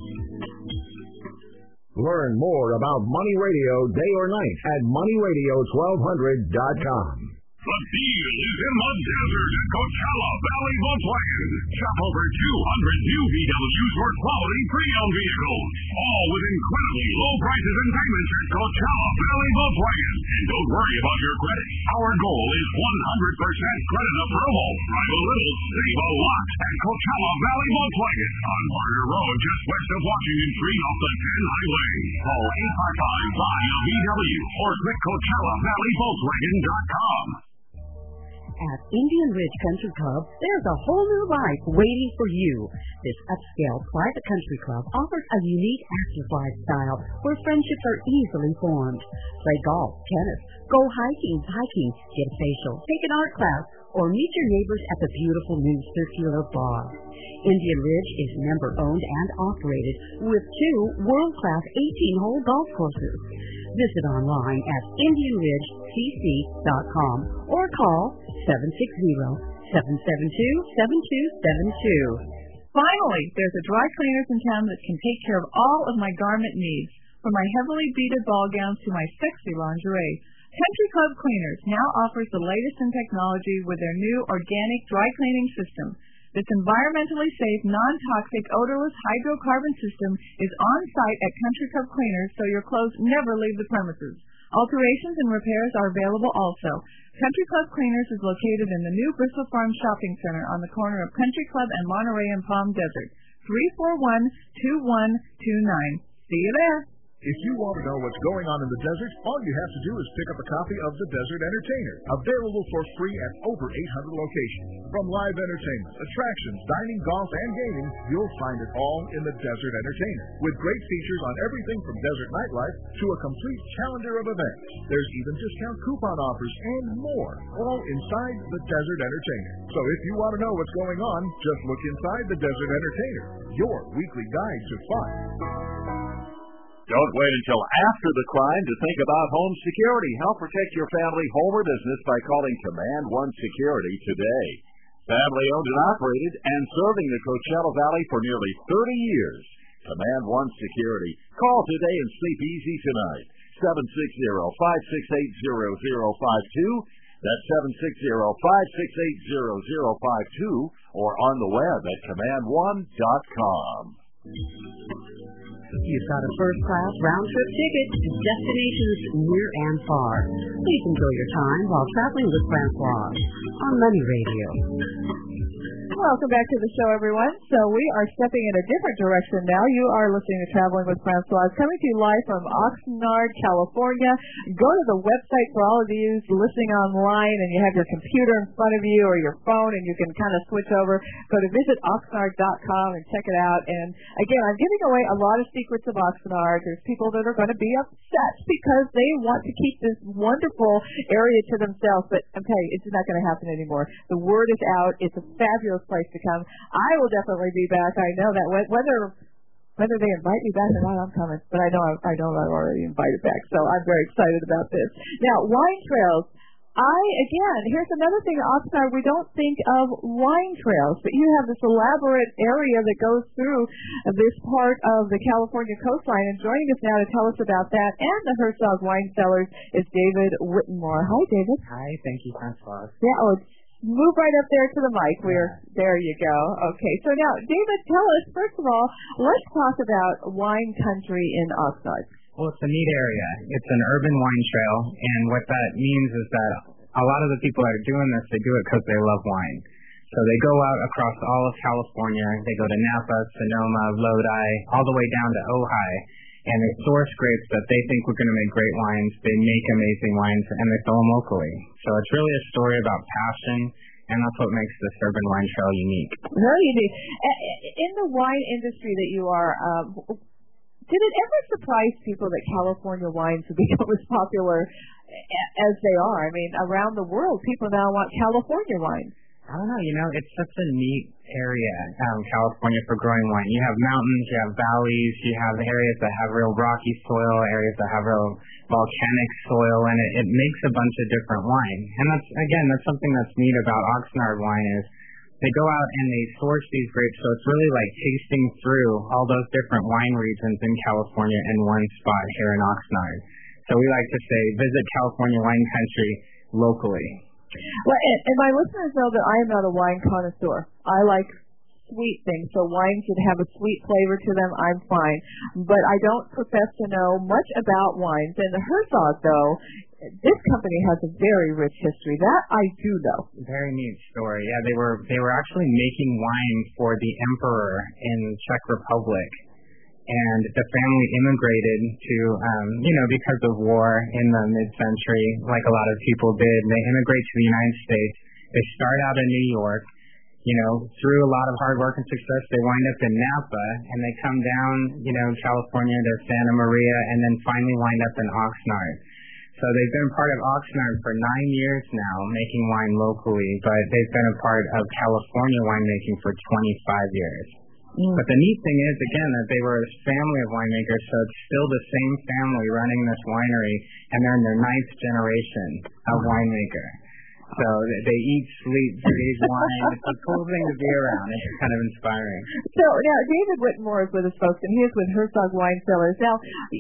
Learn more about Money Radio day or night at money radio twelve hundred dot com. The deal is in the desert at Coachella Valley Volkswagen. Shop over two hundred new V Ws for quality pre-owned vehicles, all with incredibly low prices and payments at Coachella Valley Volkswagen. And don't worry about your credit. Our goal is one hundred percent credit approval. Drive a little, save a lot at Coachella Valley Volkswagen on Barker Road, just west of Washington Street off the ten Highway. Call eight five five, buy a V W or click Coachella Valley Volkswagen dot com. At Indian Ridge Country Club, there's a whole new life waiting for you. This upscale private country club offers a unique active lifestyle where friendships are easily formed. Play golf, tennis, go hiking, hiking, get a facial, take an art class, or meet your neighbors at the beautiful new circular bar. Indian Ridge is member-owned and operated with two world-class eighteen-hole golf courses. Visit online at indian ridge c c dot com or call seven six zero, seven seven two, seven two seven two. Finally, there's a dry cleaners in town that can take care of all of my garment needs, from my heavily beaded ball gowns to my sexy lingerie. Country Club Cleaners now offers the latest in technology with their new organic dry cleaning system. This environmentally safe, non-toxic, odorless hydrocarbon system is on-site at Country Club Cleaners, so your clothes never leave the premises. Alterations and repairs are available also. Country Club Cleaners is located in the new Bristol Farm Shopping Center on the corner of Country Club and Monterey and Palm Desert. three four one, two one two nine. See you there. If you want to know what's going on in the desert, all you have to do is pick up a copy of The Desert Entertainer, available for free at over eight hundred locations. From live entertainment, attractions, dining, golf, and gaming, you'll find it all in The Desert Entertainer, with great features on everything from desert nightlife to a complete calendar of events. There's even discount coupon offers and more, all inside The Desert Entertainer. So if you want to know what's going on, just look inside The Desert Entertainer, your weekly guide to fun. Don't wait until after the crime to think about home security. Help protect your family, home, or business by calling Command One Security today. Family owned and operated and serving the Coachella Valley for nearly thirty years. Command One Security. Call today and sleep easy tonight. seven six zero, five six eight, zero zero five two. That's seven six zero, five six eight, zero zero five two or on the web at command one dot com. You've got a first-class round-trip ticket to destinations near and far. Please enjoy your time while traveling with Francois on Money Radio. welcome back to the show, everyone. So we are stepping in a different direction now. You are listening to Traveling with Francoise, coming to you live from Oxnard, California. Go to the website for all of you listening online, and you have your computer in front of you or your phone, and you can kind of switch over. Go to visit oxnard dot com and check it out. And again, I'm giving away a lot of secrets of Oxnard. There's people that are going to be upset because they want to keep this wonderful area to themselves, but I'm telling you, it's not going to happen anymore. The word is out. It's a fabulous place to come. I will definitely be back. I know that whether whether they invite me back or not, I'm coming. But I know I know I'm already invited back, so I'm very excited about this. Now, wine trails. I again, here's another thing. Oxnard, we don't think of wine trails, but you have this elaborate area that goes through this part of the California coastline. And joining us now to tell us about that and the Herzog Wine Cellars is David Whittemore. Hi, David. Hi, thank you, Francoise. Yeah. Oh, move right up there to the mic. We're there. You go. Okay. So now, David, tell us first of all. Let's talk about wine country in Oxnard. Well, it's a neat area. It's an urban wine trail, and what that means is that a lot of the people that are doing this, they do it because they love wine. So they go out across all of California. They go to Napa, Sonoma, Lodi, all the way down to Ojai, and they source grapes that they think we're going to make great wines. They make amazing wines, and they sell them locally. So it's really a story about passion, and that's what makes this urban wine trail unique. Very unique. In the wine industry that you are, um, did it ever surprise people that California wines have become as popular as they are? I mean, around the world, people now want California wine. I don't know. You know, it's such a neat area, um, California, for growing wine. You have mountains, you have valleys, you have areas that have real rocky soil, areas that have real volcanic soil, and it, it makes a bunch of different wine. And that's, again, that's something that's neat about Oxnard wine is they go out and they source these grapes, so it's really like tasting through all those different wine regions in California in one spot here in Oxnard. So we like to say, visit California wine country locally. Well, and, and my listeners know that I am not a wine connoisseur. I like sweet things, so wines that have a sweet flavor to them, I'm fine. But I don't profess to know much about wines. And the Herzog, though, this company has a very rich history. That I do know. Very neat story. Yeah, they were they were actually making wine for the emperor in Czech Republic. And the family immigrated to, um, you know, because of war in the mid-century, like a lot of people did. They immigrate to the United States. They start out in New York. You know, through a lot of hard work and success, they wind up in Napa, and they come down, you know, California to Santa Maria, and then finally wind up in Oxnard. So they've been part of Oxnard for nine years now, making wine locally, but they've been a part of California winemaking for twenty-five years. Mm. But the neat thing is, again, that they were a family of winemakers, so it's still the same family running this winery, and they're in their ninth generation of winemaker. So they eat, sleep, breathe wine. It's a cool thing to be around. It's kind of inspiring. So now David Whittemore is with us, folks, and he is with Herzog Wine Cellars. Now,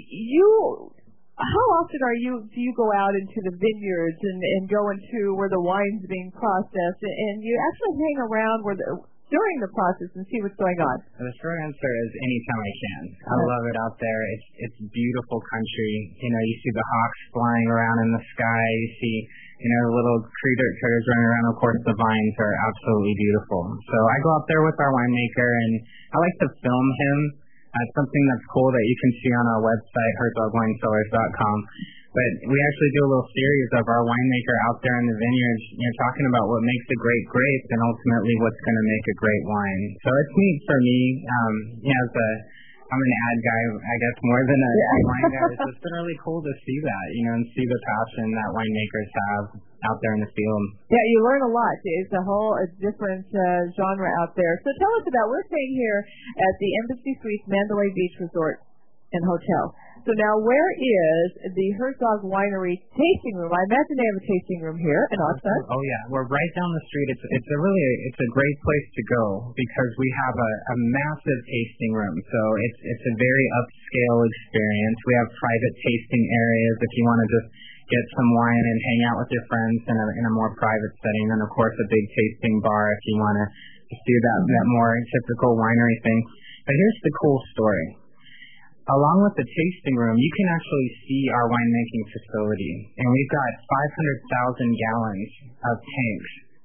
you, how often are you? Do you go out into the vineyards and, and go into where the wine's being processed, and you actually hang around where the during the process and see what's going on? The short answer is anytime I can. I love it out there. It's it's beautiful country. You know, you see the hawks flying around in the sky. You see, you know, little critter critters running around. Of course, the vines are absolutely beautiful. So I go out there with our winemaker, and I like to film him. Uh, something that's cool that you can see on our website, herzog wine cellars dot com. But we actually do a little series of our winemaker out there in the vineyards, you know, talking about what makes a great grape and ultimately what's going to make a great wine. So it's neat for me. Um, you know, as a, I'm an ad guy, I guess, more than a yeah. wine guy. It's just been really cool to see that, you know, and see the passion that winemakers have out there in the field. Yeah, you learn a lot. It's a whole a different uh, genre out there. So tell us about, we're staying here at the Embassy Suites Mandalay Beach Resort and Hotel. So now, where is the Herzog Winery tasting room? I imagine they have a tasting room here in Oxnard. Oh yeah, we're right down the street. It's it's a really it's a great place to go because we have a, a massive tasting room. So it's it's a very upscale experience. We have private tasting areas if you want to just get some wine and hang out with your friends in a in a more private setting. And of course, a big tasting bar if you want to just do that that more typical winery thing. But here's the cool story. Along with the tasting room, you can actually see our winemaking facility. And we've got five hundred thousand gallons of tanks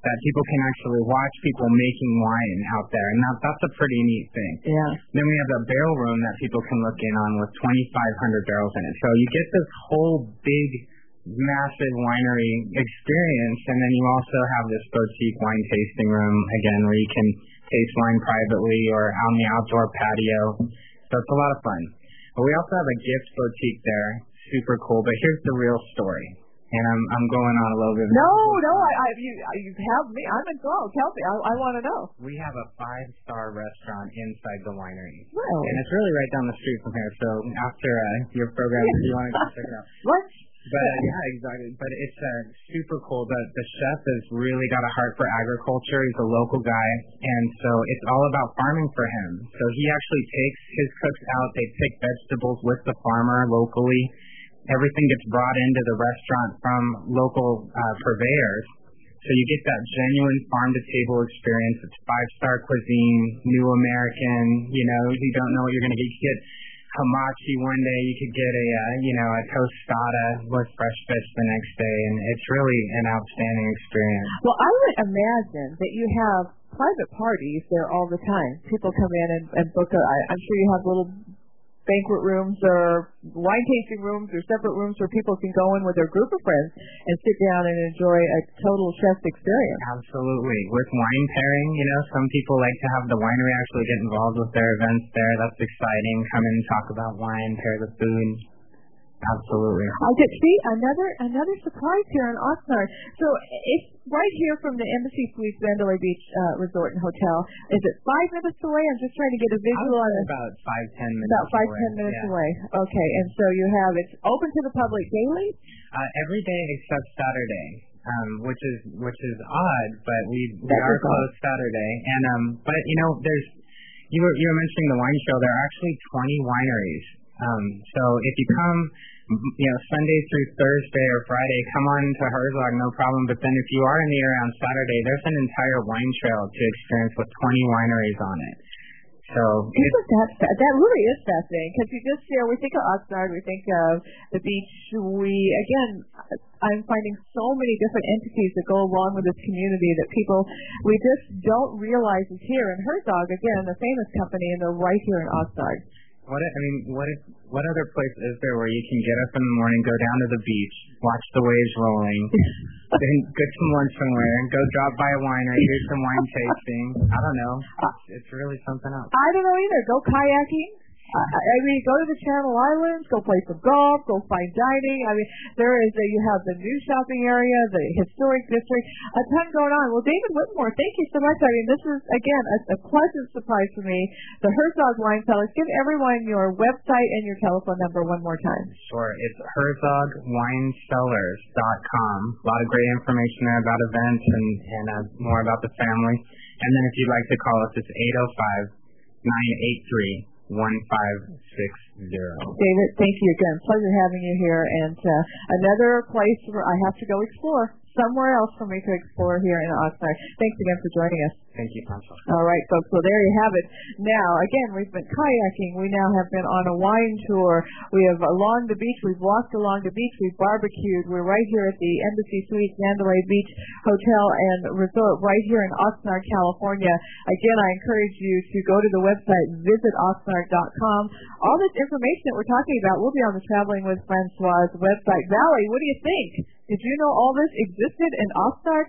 that people can actually watch people making wine out there, and that, that's a pretty neat thing. Yeah. Then we have the barrel room that people can look in on with twenty-five hundred barrels in it. So you get this whole big, massive winery experience, and then you also have this boutique wine tasting room, again, where you can taste wine privately or on the outdoor patio. So it's a lot of fun. But we also have a gift boutique there. Super cool. But here's the real story. And I'm I'm going on a little bit. No, no, I, I you you have me. I'm enthralled. Tell me. I, I want to know. We have a five-star restaurant inside the winery. Really? And it's really right down the street from here. So after uh, your program, if you want to go check it out. What? But uh, yeah, exactly. But it's uh, super cool. The the chef has really got a heart for agriculture. He's a local guy, and so it's all about farming for him. So he actually takes his cooks out. They pick vegetables with the farmer locally. Everything gets brought into the restaurant from local uh, purveyors. So you get that genuine farm-to-table experience. It's five-star cuisine, new American. You know, you don't know what you're going to get. You get hamachi one day. You could get a, uh, you know, a tostada with fresh fish the next day. And it's really an outstanding experience. Well, I would imagine that you have private parties there all the time. People come in and, and book a, I, I'm sure you have little banquet rooms or wine tasting rooms or separate rooms where people can go in with their group of friends and sit down and enjoy a total chef's experience. Absolutely. With wine pairing, you know, some people like to have the winery actually get involved with their events there. That's exciting. Come in and talk about wine, pair the food. Absolutely. I get see another another surprise here in Oxnard. So it's right here from the Embassy Suites Mandalay Beach uh, Resort and Hotel. Is it five minutes away? I'm just trying to get a visual on it. About five ten minutes. About five away. ten minutes yeah. away. Okay, and so you have it's open to the public daily. Uh, every day except Saturday, um, which is which is odd, but we we That are is closed odd. Saturday. And um, but you know, there's you were you were mentioning the wine show. There are actually twenty wineries. Um, so if you come, you know, Sunday through Thursday or Friday, come on to Herzog, no problem. But then if you are in the area on Saturday, there's an entire wine trail to experience with twenty wineries on it. So Isn't that that really is fascinating? Because you just you know we think of Oxnard, we think of the beach. We again, I'm finding so many different entities that go along with this community that people we just don't realize is here. And Herzog, again, the famous company, and they're right here in Oxnard. What I mean, what if, what other place is there where you can get up in the morning, go down to the beach, watch the waves rolling, then get some lunch somewhere, go drop by a winery, do some wine tasting? I don't know. It's, it's really something else. I don't know either. Go kayaking. I, I mean, go to the Channel Islands, go play some golf, go fine dining. I mean, there is a, you have the new shopping area, the historic district, a ton going on. Well, David Whitmore, thank you so much. I mean, this is, again, a, a pleasant surprise for me. The Herzog Wine Cellars. Give everyone your website and your telephone number one more time. Sure. It's herzog wine cellars dot com. A lot of great information there about events and, and uh, more about the family. And then if you'd like to call us, it's eight oh five, nine eight three, one five six zero. David, thank you again. Pleasure having you here. And uh, another place where I have to go explore. Somewhere else for me to explore here in Oxnard. Thanks again for joining us. Thank you, Pancho. All right, folks. Well, there you have it. Now, again, we've been kayaking. We now have been on a wine tour. We have along the beach. We've walked along the beach. We've barbecued. We're right here at the Embassy Suites Mandalay Beach Hotel and Resort right here in Oxnard, California. Again, I encourage you to go to the website, visit oxnard dot com. All this information that we're talking about will be on the Traveling with Francois website. Valerie, what do you think? Did you know all this existed in Oxnard?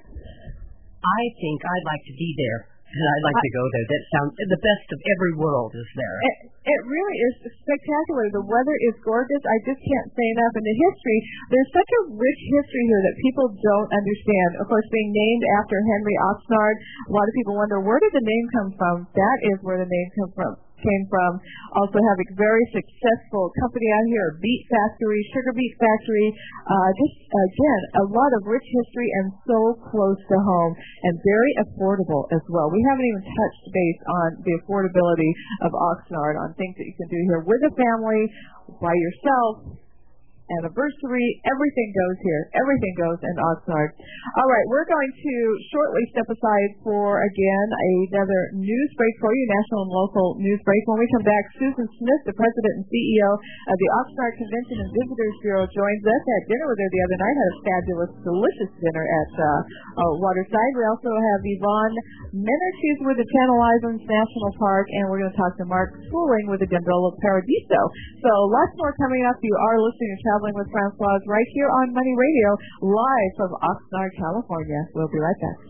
I think I'd like to be there, and I'd like I, to go there. That sounds the best of every world is there. It, it really is spectacular. The weather is gorgeous. I just can't say enough. And the history, there's such a rich history here that people don't understand. Of course, being named after Henry Oxnard, a lot of people wonder, where did the name come from? That is where the name come from. came from. Also having very successful company out here, Beet Factory, Sugar Beet Factory. Uh, just, again, a lot of rich history and so close to home and very affordable as well. We haven't even touched base on the affordability of Oxnard, on things that you can do here with a family, by yourself, anniversary. Everything goes here. Everything goes in Oxnard. All right, we're going to shortly step aside for, again, another news break for you, national and local news break. When we come back, Susan Smith, the president and C E O of the Oxnard Convention and Visitors Bureau, joins us. Had dinner with her the other night. Had a fabulous, delicious dinner at uh, uh, Waterside. We also have Yvonne Minner. She's with the Channel Islands National Park, and we're going to talk to Mark Schooling with the Gondola Paradiso. So lots more coming up. You are listening to Traveling with Francoise right here on Money Radio, live from Oxnard, California. We'll be right back.